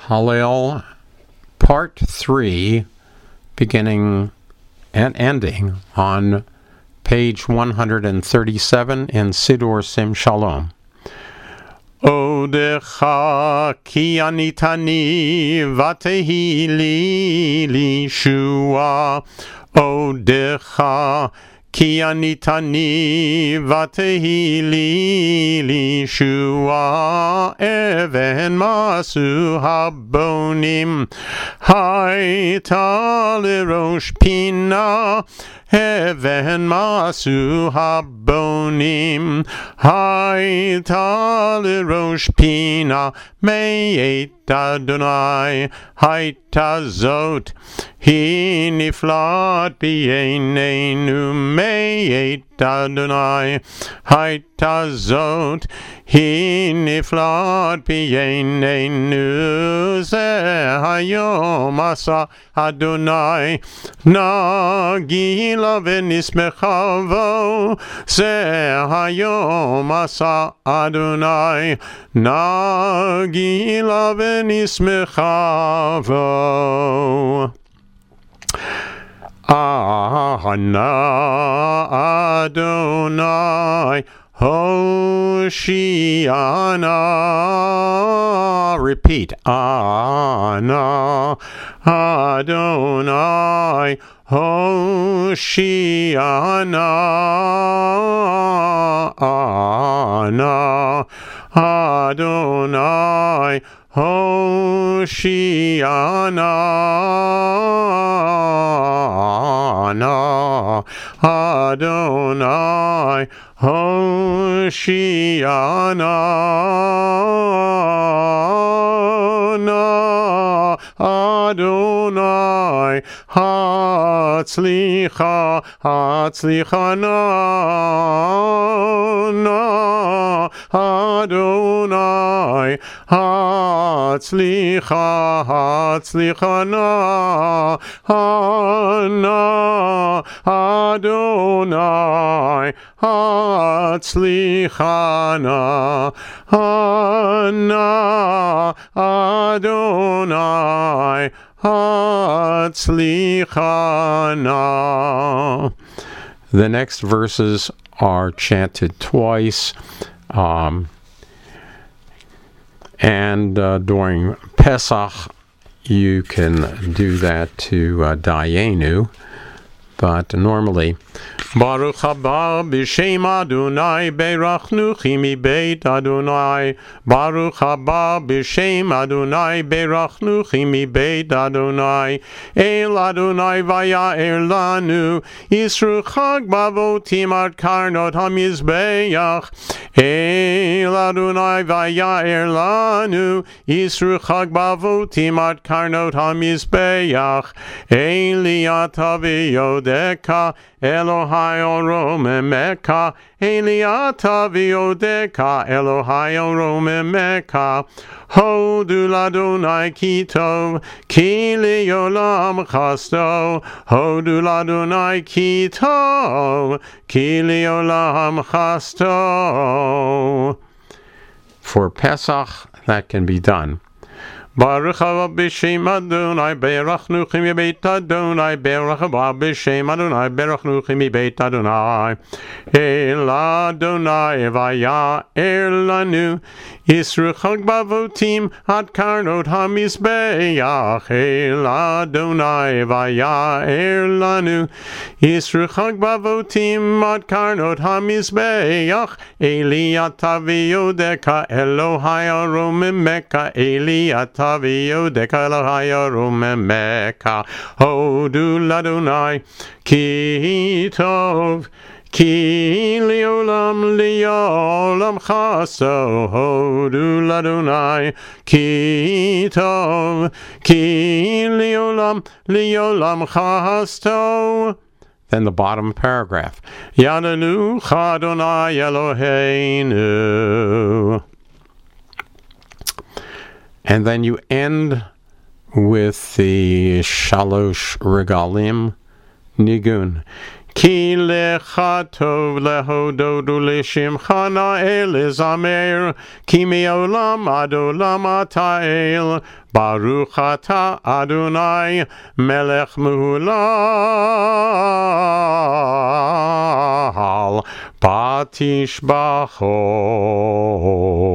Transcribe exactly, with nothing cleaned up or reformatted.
Hallel, Part three, beginning and ending on page one hundred thirty-seven in Siddur Sim Shalom. Odecha ki anitani vatehi li lishua. Odecha ki anitani vatehi li lishua. Even masu habonim haita lirosh pina. Even masu habonim haita lirosh pina. Me'et Adonai haita zot hi niflat b'einenu. Me'et Adonai haita zot hi niflat b'einenu. Zeh hayom asa Adonai nagila v'nismechavo. Zeh hayom asa Adonai nagila v'nismechavo. Ana Adonai Hoshiana. Repeat. Ana Adonai Hoshiana. Ana Adonai Hoshiana. Ana Adonai Hoshiana. Adonai Hatzlicha Hatzlicha na Adonai Hatzlicha Hatzlicha na na Adonai Hatzlicha na na Adonai Hatzlicha na. The next verses are chanted twice, um, and uh, during Pesach you can do that to uh, Dayenu, but normally Baruch haba b'shem Adonai berachnuchi mi beit Adonai. Baruch haba b'shem Adonai berachnuchi mi beit Adonai. El Adonai vaya'er lanu Yisru chag bavotim ad karnot hamizbeach. El Adonai vaya'er lanu Yisru chag bavotim ad karnot hamizbeach. Eliata v'yodeka Elohai oromemeka, Eliata v'yodeka, Elohai oromemeka. Hodu l'Adonai ki tov, ki li'olam chasto. Hodu l'Adonai ki tov, ki li'olam chasto. For Pesach, that can be done. Baruch haba b'shem Adonai berachnuchi mi beit Adonai. Baruch haba b'shem Adonai berachnuchi mi beit Adonai. El Adonai vaya'er lanu Yisru chag bavotim ad karnot hamizbeach. El Adonai vaya'er lanu Yisru chag bavotim ad karnot hamizbeach. Eliata v'yodeka Elohai oromemeka. Eliata v'yodeka Elohai oromemeka. Hodu l'Adonai ki tov, ki li'olam li'olam chaso. Hodu l'Adonai ki tov, ki li'olam li'olam chasto. Then the bottom paragraph. Yadanu Adonai Eloheinu. And then you end with the Shalosh Regalim Nigun. Ki lecha tov lehodod u'lishimcha na'el lezamer, ki me'olam ad olam ata'el, Baruch atah Adonai melech me'ulal, Batishbacho.